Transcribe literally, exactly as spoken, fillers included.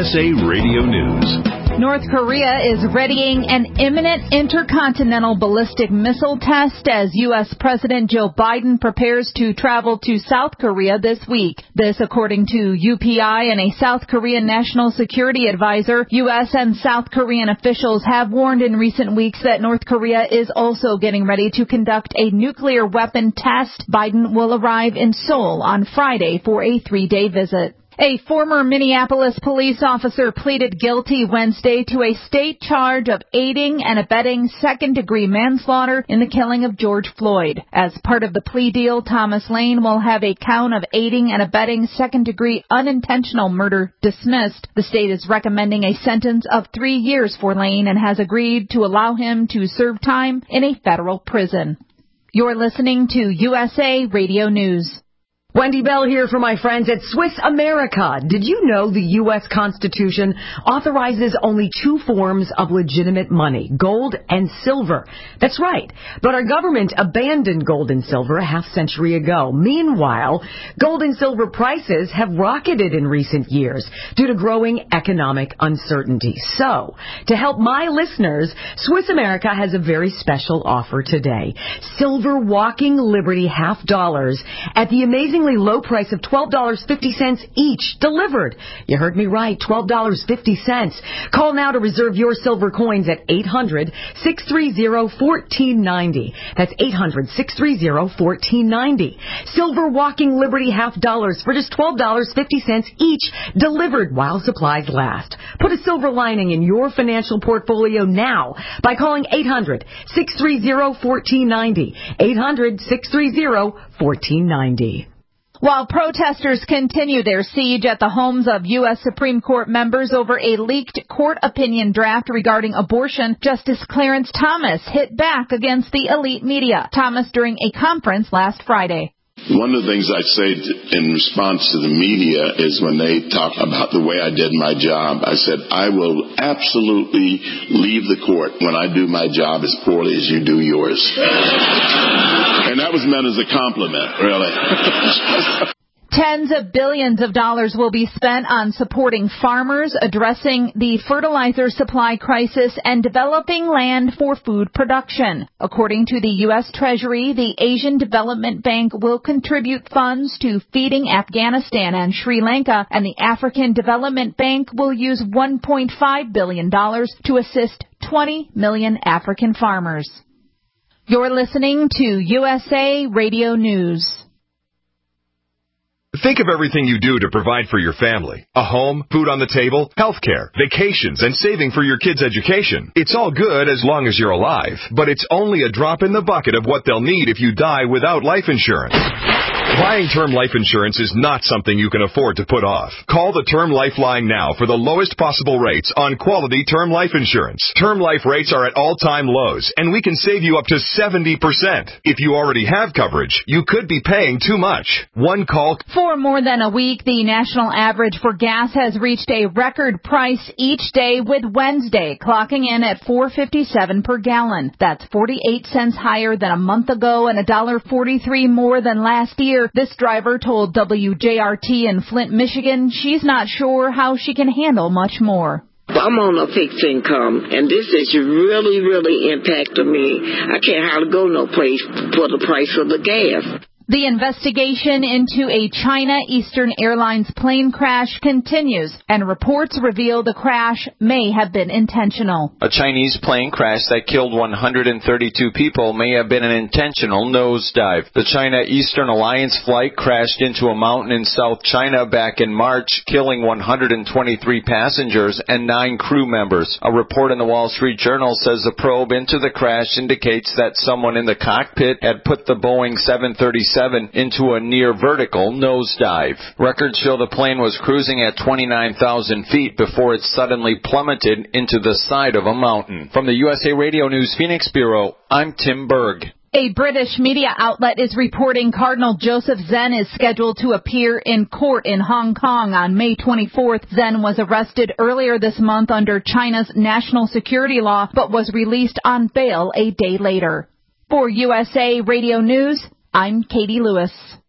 S A Radio News. North Korea is readying an imminent intercontinental ballistic missile test as U S. President Joe Biden prepares to travel to South Korea this week. This, according to U P I and a South Korean national security advisor. U S and South Korean officials have warned in recent weeks that North Korea is also getting ready to conduct a nuclear weapon test. Biden will arrive in Seoul on Friday for a three-day visit. A former Minneapolis police officer pleaded guilty Wednesday to a state charge of aiding and abetting second-degree manslaughter in the killing of George Floyd. As part of the plea deal, Thomas Lane will have a count of aiding and abetting second-degree unintentional murder dismissed. The state is recommending a sentence of three years for Lane and has agreed to allow him to serve time in a federal prison. You're listening to U S A Radio News. Wendy Bell here for my friends at Swiss America. Did you know the U S. Constitution authorizes only two forms of legitimate money, gold and silver? That's right. But our government abandoned gold and silver a half century ago. Meanwhile, gold and silver prices have rocketed in recent years due to growing economic uncertainty. So, to help my listeners, Swiss America has a very special offer today. Silver Walking Liberty half dollars at the amazing low price of twelve dollars and fifty cents each, delivered. You heard me right, twelve dollars and fifty cents. Call now to reserve your silver coins at eight hundred, six three zero, one four nine zero. That's eight hundred, six three zero, one four nine zero. Silver Walking Liberty half dollars for just twelve dollars and fifty cents each, delivered while supplies last. Put a silver lining in your financial portfolio now by calling eight hundred, six three zero, one four nine zero. eight hundred, six three zero, one four nine zero. While protesters continue their siege at the homes of U S. Supreme Court members over a leaked court opinion draft regarding abortion, Justice Clarence Thomas hit back against the elite media. Thomas during a conference last Friday. One of the things I say in response to the media is when they talk about the way I did my job, I said, I will absolutely leave the court when I do my job as poorly as you do yours. And that was meant as a compliment, really. Tens of billions of dollars will be spent on supporting farmers, addressing the fertilizer supply crisis, and developing land for food production. According to the U S. Treasury, the Asian Development Bank will contribute funds to feeding Afghanistan and Sri Lanka, and the African Development Bank will use one point five billion dollars to assist twenty million African farmers. You're listening to U S A Radio News. Think of everything you do to provide for your family. A home, food on the table, healthcare, vacations, and saving for your kids' education. It's all good as long as you're alive, but it's only a drop in the bucket of what they'll need if you die without life insurance. Buying term life insurance is not something you can afford to put off. Call the Term Lifeline now for the lowest possible rates on quality term life insurance. Term life rates are at all-time lows, and we can save you up to seventy percent. If you already have coverage, you could be paying too much. One call. For more than a week, the national average for gas has reached a record price each day, with Wednesday clocking in at four dollars and fifty-seven cents per gallon. That's forty-eight cents higher than a month ago and one dollar and forty-three cents more than last year. This driver told W J R T in Flint, Michigan, she's not sure how she can handle much more. I'm on a fixed income, and this is really, really impacting me. I can't hardly go no place for the price of the gas. The investigation into a China Eastern Airlines plane crash continues, and reports reveal the crash may have been intentional. A Chinese plane crash that killed one hundred thirty-two people may have been an intentional nosedive. The China Eastern Alliance flight crashed into a mountain in South China back in March, killing one hundred twenty-three passengers and nine crew members. A report in the Wall Street Journal says the probe into the crash indicates that someone in the cockpit had put the Boeing seven thirty-seven into a near vertical nosedive. Records show the plane was cruising at twenty-nine thousand feet before it suddenly plummeted into the side of a mountain. From the U S A Radio News Phoenix Bureau, I'm Tim Berg. A British media outlet is reporting Cardinal Joseph Zen is scheduled to appear in court in Hong Kong on May twenty-fourth. Zen was arrested earlier this month under China's national security law, but was released on bail a day later. For U S A Radio News, I'm Katie Lewis.